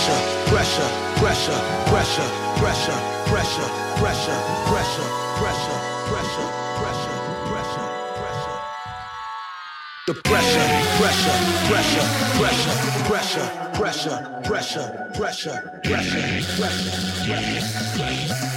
pressure, pressure, pressure, pressure, pressure, pressure, pressure, pressure, pressure, pressure, pressure, pressure, pressure. The pressure, pressure, pressure, pressure, pressure, pressure, pressure, pressure, pressure, pressure, pressure, pressure.